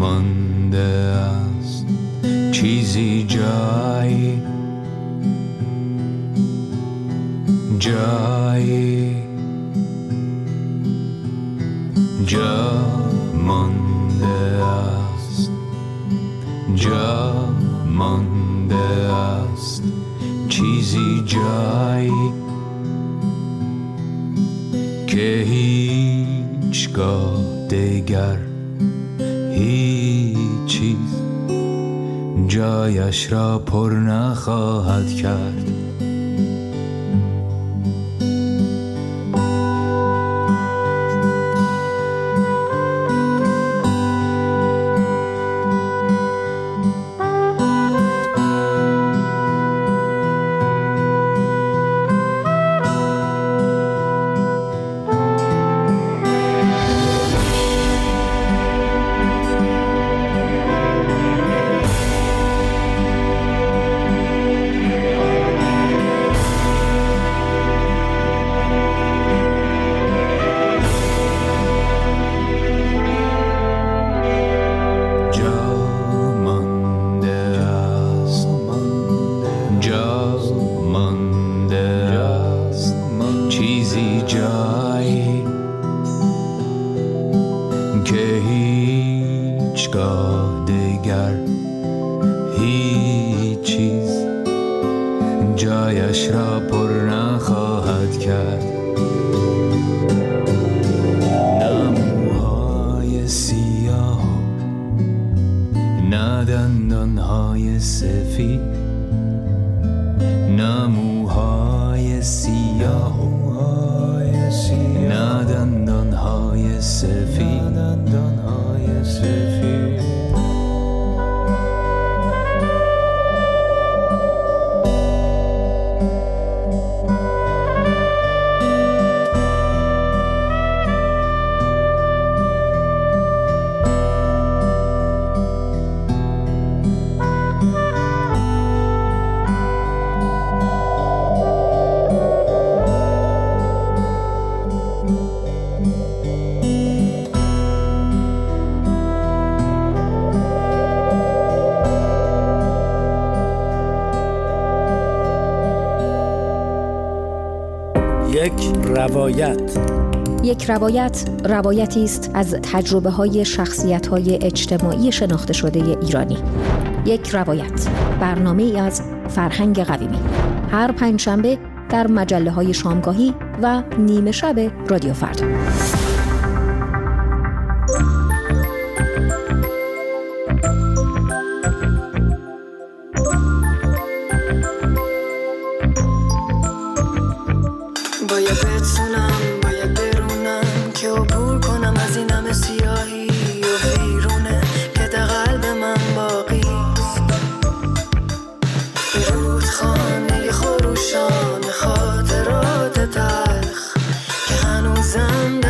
مانده است چیزی جایی جا مانده است جا مانده است چیزی جایی که هیچگاه دیگر هیچ چیز جایش را پر نخواهد کرد. جایش را پر نخواهد کرد. نه موهای سیاه، نه دندانهای سفید، نه موهای سیاه، نه دندانهای سفید. یک روایت روایتی است از تجربه‌های شخصیت‌های اجتماعی شناخته شده ایرانی. یک روایت، برنامه‌ای از فرهنگ قویمی. هر پنجشنبه در مجله‌های شامگاهی و نیمه شب رادیو فردا. باید برونم که عبور کنم از این همه سیاهی و ویرونه که در قلب من باقیست. یه رودخانه خروشان خاطرات تلخ که هنوزم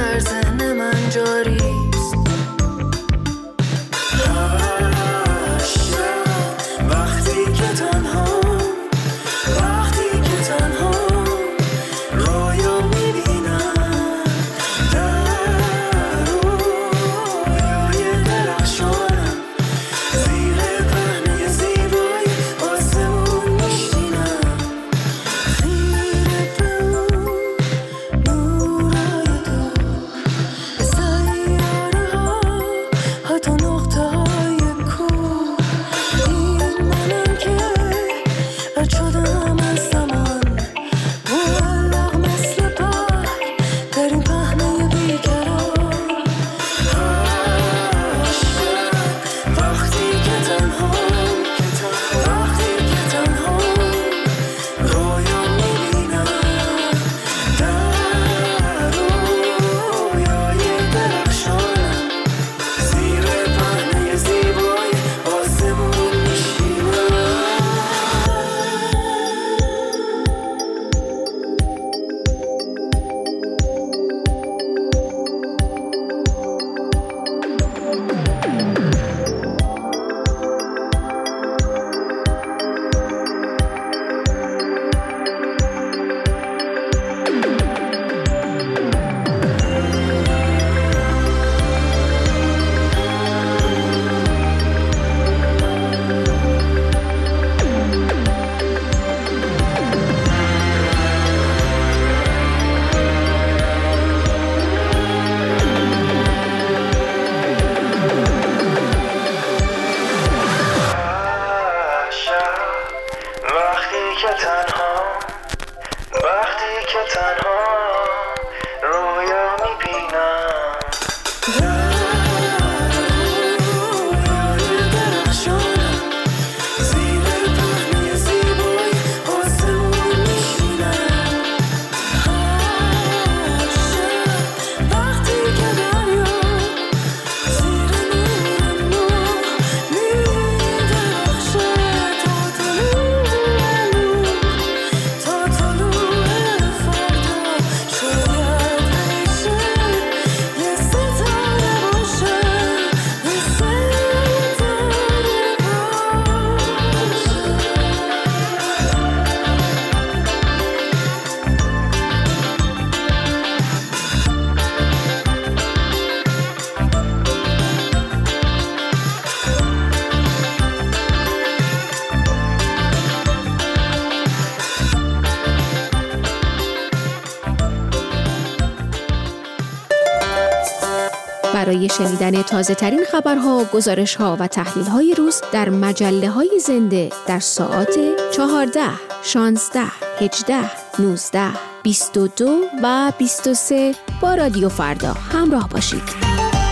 برای شنیدن تازه ترین خبرها، گزارش‌ها و تحلیل‌های روز در مجله‌های زنده در ساعات 14، 16، 18، 19، 22 و 23 با رادیو فردا همراه باشید.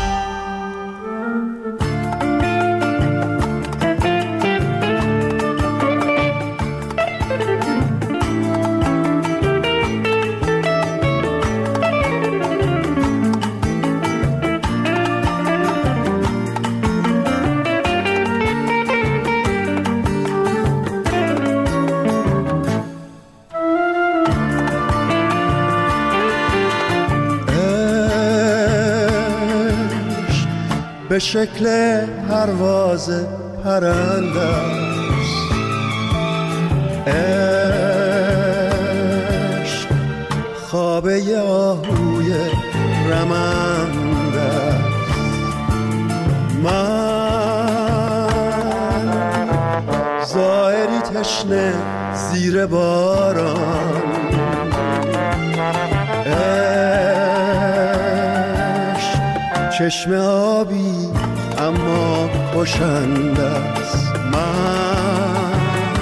به شکل پرواز پرنده است، عشق خوابه آهوی رمنده است. من زائری تشنه زیر باران، چشم آبی اما کشنده است. من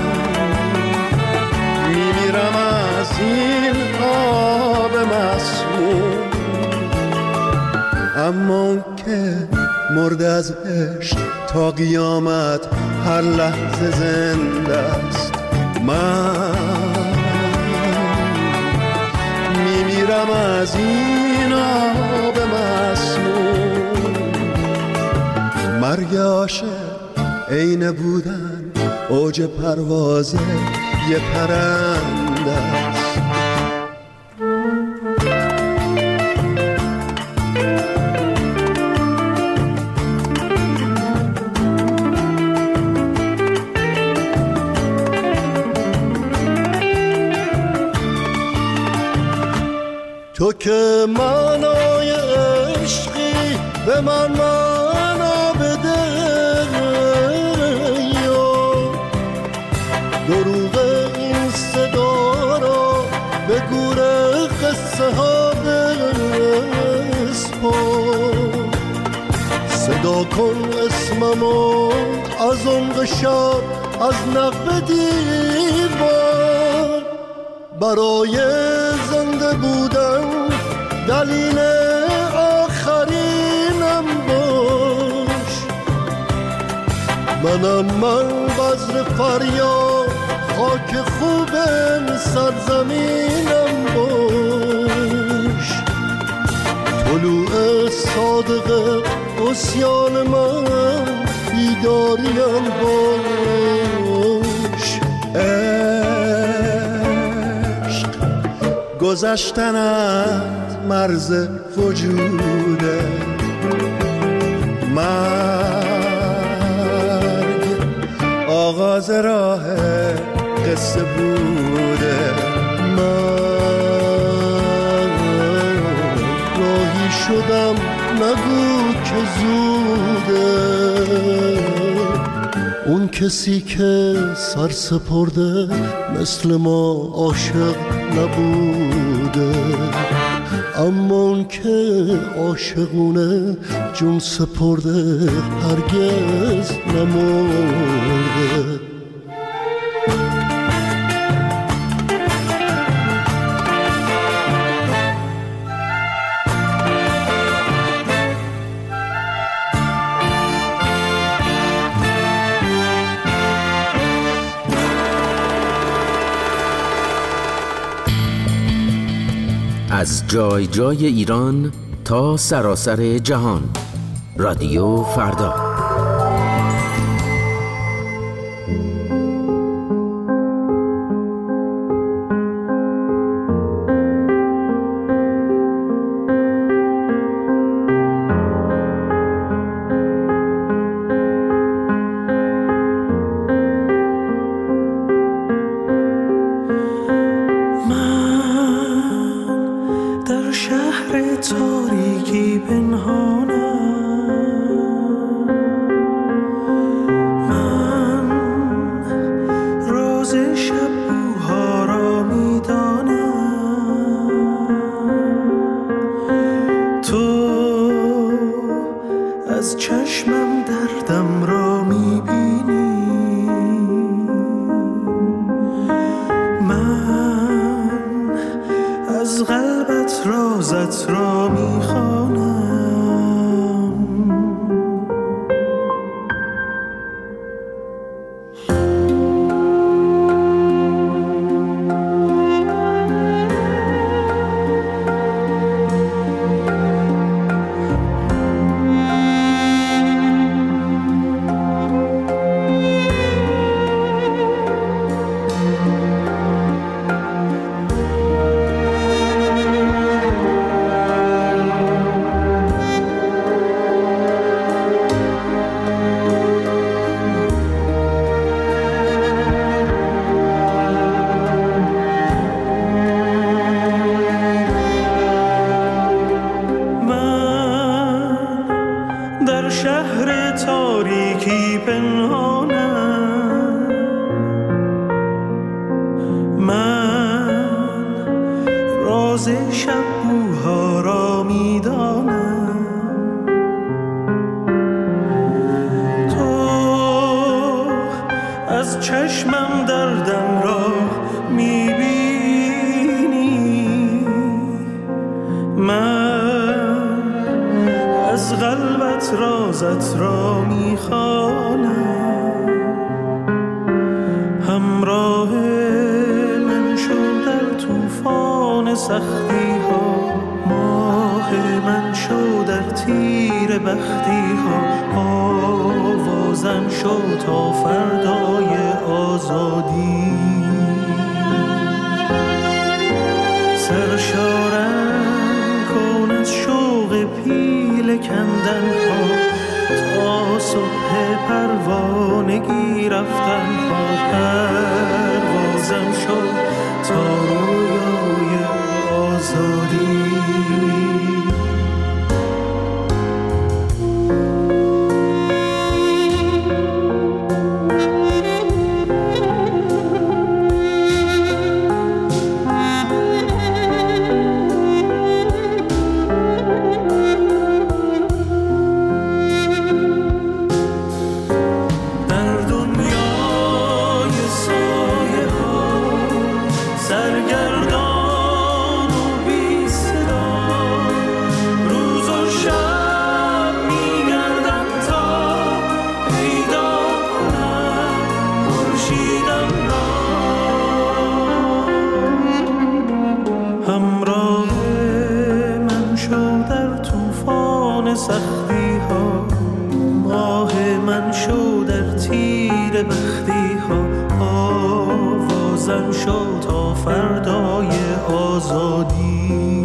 میمیرم از این آب مسموم، اما اون که مرد از عشق تا قیامت هر لحظه زنده است. من میمیرم از این آب مسموم. مرگ عاشق عین بودن اوج پرواز یه پرنده است. تو که معنای عشقی به من معنا بده، دروغ این صدا را به گور قصه ها بسپار. صدا کن اسممو از عمق شب، از نقب دیوار. برای زنده بودن دلیل آخرینم باش. من بذر فریاد خاک خوب سرزمینم باش. طلوع صادق عصیان من بیداریم باش. گذشتن از مرز وجوده، مرگ آغاز راه قصه بوده. من راهی شدم نگو که زوده، اون کسی که سر سپرده مثل ما عاشق نبوده، اما اون که عاشقونه جون سپرده هرگز نمرده. از جای جای ایران تا سراسر جهان، رادیو فردا. تاریکی پنهانم، را میخوانم. رازت را میخوانم. همراه من شو در طوفان سختی ها، ماه من شو در تیر بختی ها، آوازم شو تا فردای آزادی. سرشارم کن از شوق پیل کندن ها، تا صبح پروانگی رفتن ها. پروازم شو تا رویای آزادی. سختی ها، ماه من شو در تیر بختی ها، آوازم شو تا فردای آزادی.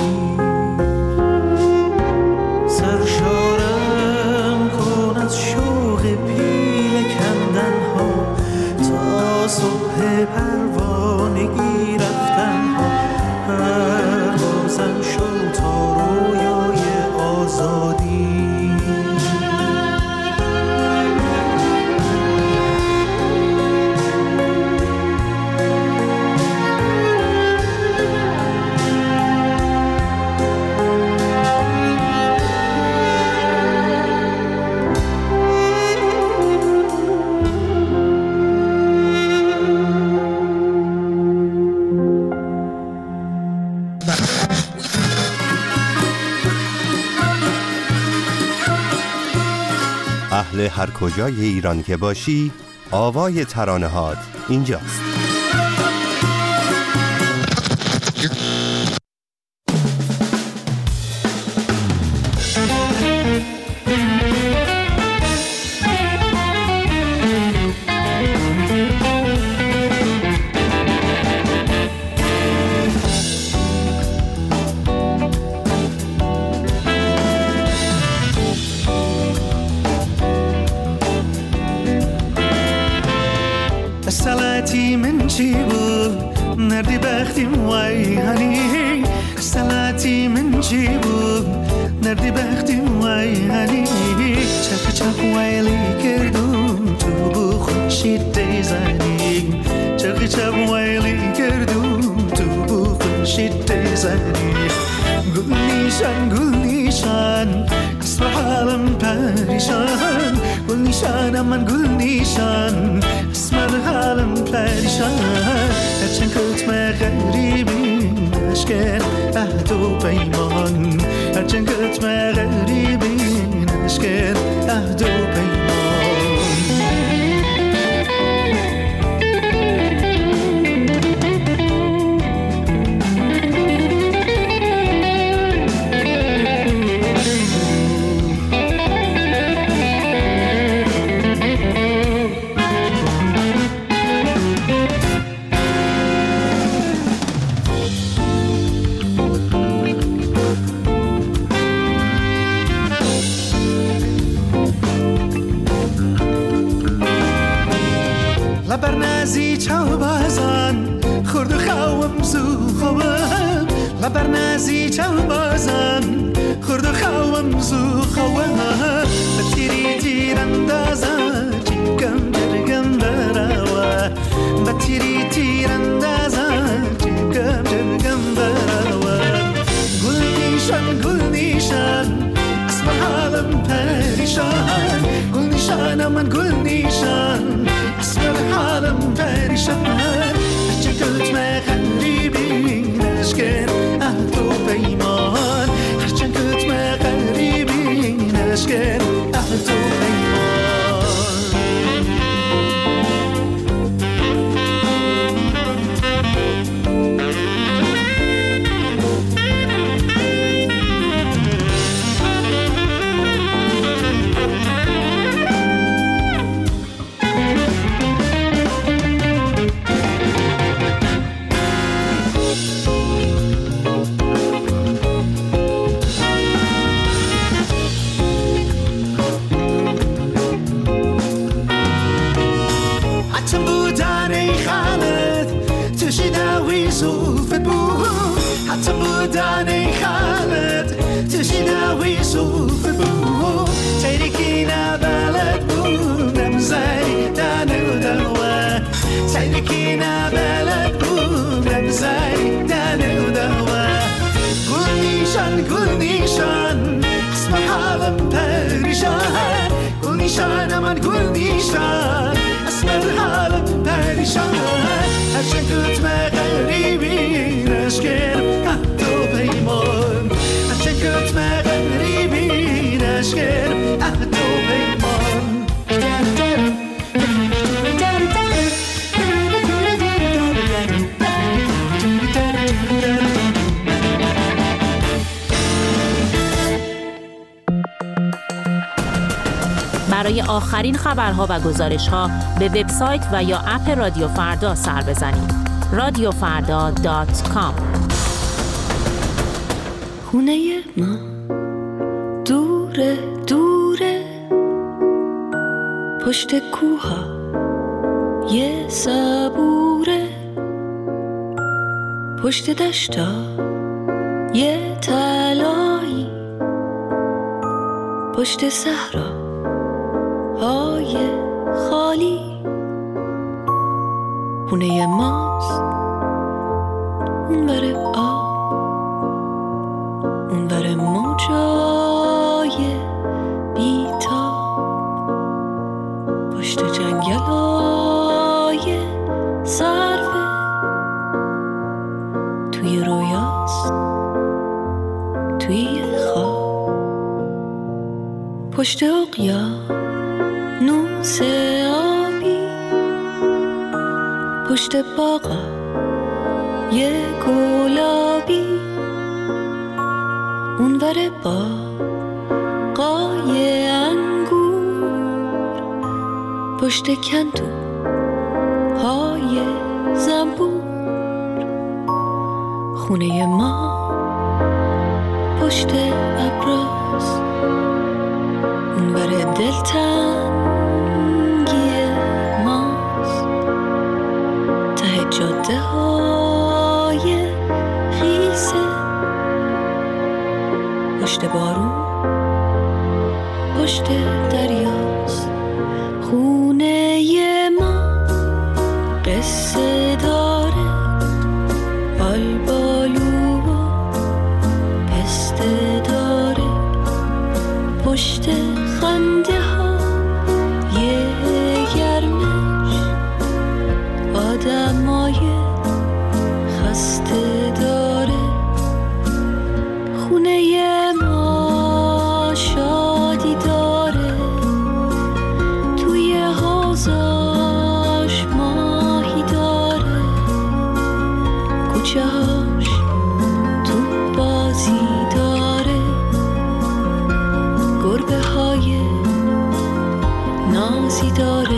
سرشارم کن از شوق پیل کندن ها، تا صبح پروانگی رفتن ها. پروازم شو تا رویای آزادی. اهل هر کجای ایران که باشی، آوای ترانه‌هات اینجاست. سلاتي من جيبو نردي بختم ويهني. سلاتي من جيبو نردي بختم ويهني. چپ چپ ويلي كردو تو بو خورشید دیزنی. چپ چپ ويلي كردو تو بو خورشید دیزنی. گل نیشان اسم حالم پریشان. گل نیشانم من گل نیشان اسم حالم پریشان. هرچند کتم غریبی نشکن عهد و پیمان هرچند کتم غریبی نشکن عهد و پیمان لبرنازی چاو بازان خورد و خوام زو خوام لبرنازی چاو بازان خورد و خوام زو خوام بتیری تیر اندازا چیکم جرگم براوا بتیری تیر اندازا چیکم جرگم براوا گل نیشان اسم حالم پریشان گل نیشان من گل نیشان اسم حالم پریشان هرچه کتم غریبی نشکن عهد و پیمان هرچه کتم غریبی نشکن عهد و پیمان حتی بودن ای خالد تشیداوی صوف بو تیرکی نبلد بودم زیدن و دوا تیرکی نبلد بودم زیدن و دوا گل نیشان اسم حالم پریشان گل نیشان من گل نیشان اسم حالم پریشان هرچند کتم غریبی نشکن عهد و پیمان هرچند کتم غریبی نشکن عهد و پیمان برای آخرین خبرها و گزارش‌ها به وبسایت و یا اپ رادیو فردا سر بزنید. radiofarda.com. خونه ما دوره دوره پشت کوها یه صبوره پشت دشتا یه تلایی پشت صحرا های خالی خونه ماست اون بره آب اون بره موجای بیتاب پشت جنگلای سرفه توی رویاست توی خواب پشت اقیانوس آبی پشت باغا یه گلابی اون ور باغای انگور پشت کندو های زنبور خونه ما پشت ابراز اون ور دلتنگی ماست ته جاده های خیسه پشت بارون پشت دریاست خونه ما قصه داره بالبالو و پسته داره پشت خنده ها نازی داره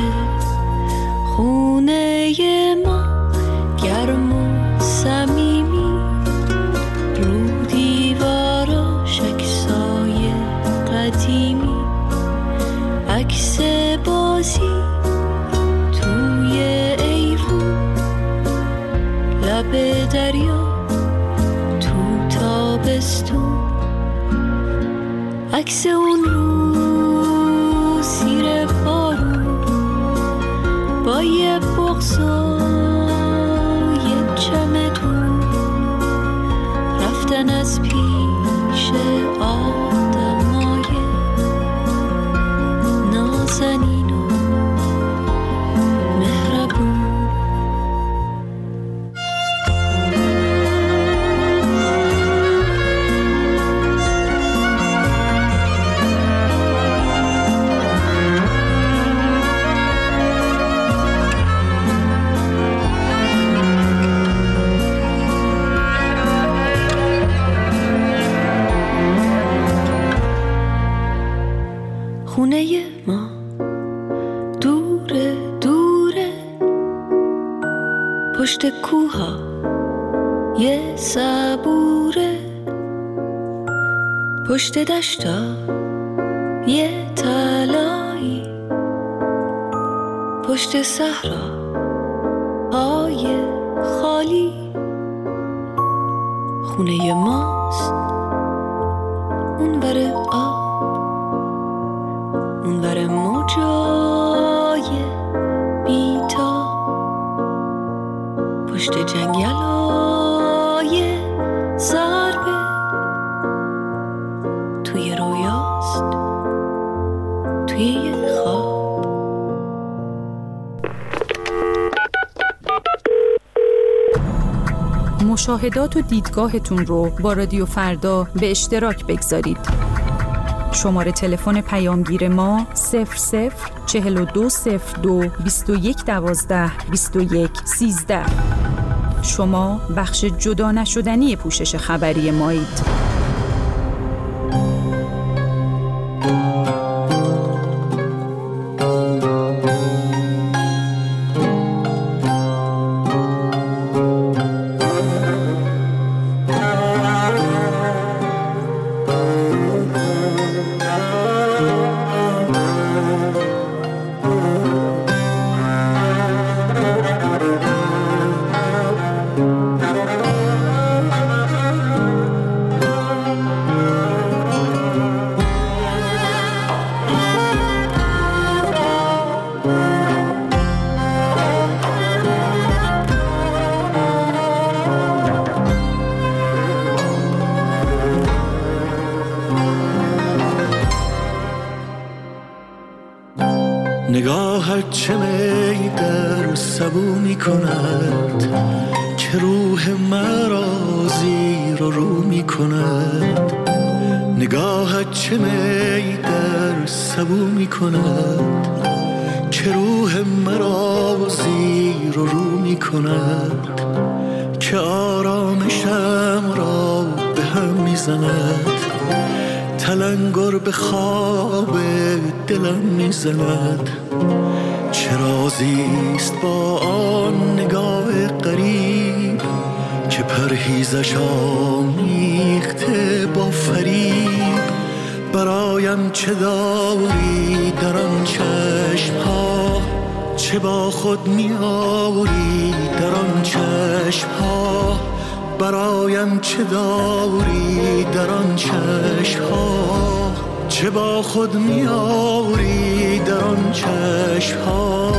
خونه ما گرم و صمیمی، رو دیواراش عکسای قدیمی، عکس بازی توی ایوون، لب دریا تو تابستون، عکس اون رو زیر بارون با یه بغض و یه چمدون، رفتن از پیش آدمای نازنین و مهربون. خونه ما دوره دوره پشت کوها یه صبوره، پشت دشتا یه تلایی، پشت صحرا های خالی. خونه ماست اونور آب، اونور موجای بیتا، پشت جنگلای ضربه، توی رویاست توی یه خواب. مشاهدات و دیدگاهتون رو با رادیو فردا به اشتراک بگذارید. شماره تلفن پیامگیر ما 004202 2112 2113. شما بخش جدا نشدنی پوشش خبری مایید. نگاهت چه می در سبو می کند که روح مرا زیر و رو می کند. نگاهت چه می در سبو می کند که روح مرا زیر و رو می کند، که آرامشم را به هم می زند، تلنگر به خواب دلم می زند. چه رازیست با آن نگاه غریب که پرهیزش آمیخته با فریب. برایم چه داری در آن چشم‌ها، چه با خود می آوری در آن چشم‌ها. برایم چه داری در آن چشم‌ها، چه با خود می آوری در آن چشم‌ها.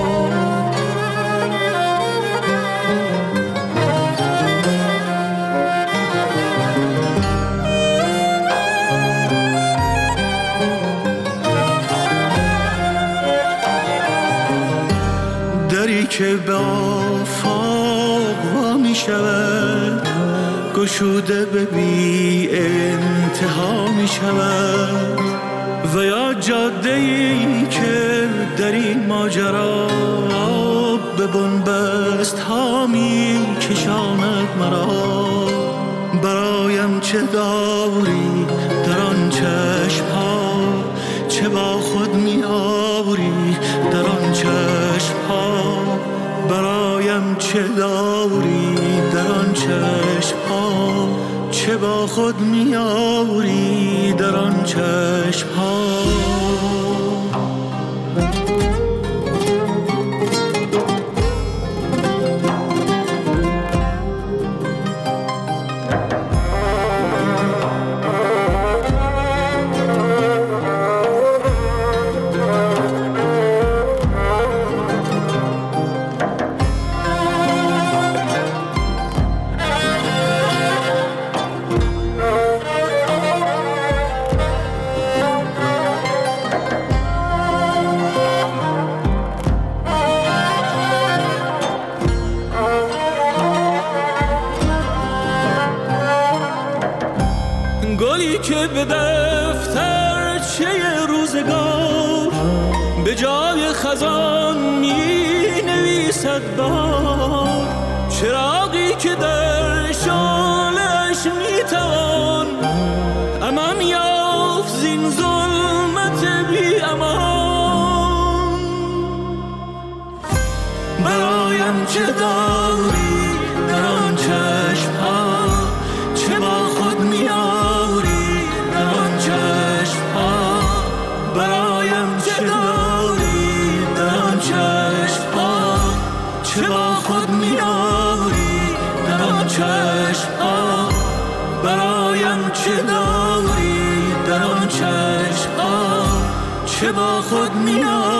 دری که به آفاق وا می شود، گشوده به بی انتها می شود. و یا جاده‌ای که در این ماجرا به بنبست ها می کشاند مرا. برایم چه داری در آن چشم ها، چه با خود می آوری میآوری در آن چشم ها، برایم چه داری در آن چشم ها، چه با خود میآوری در آن چشم ها. گلی که به دفترچه روزگار به جای خزان می نویسد بهار، چراغی که در شعله‌اش می توان امان یافت زین ظلمت بی امان. برایم چه داری در آن چشم ها، چه با خود میآوری در آن چشم ها، برایم چه داری در آن چشم ها، چه با خود میآوری در آن چشم ها، برایم چه داری در آن چشم ها، چه با خود میآوری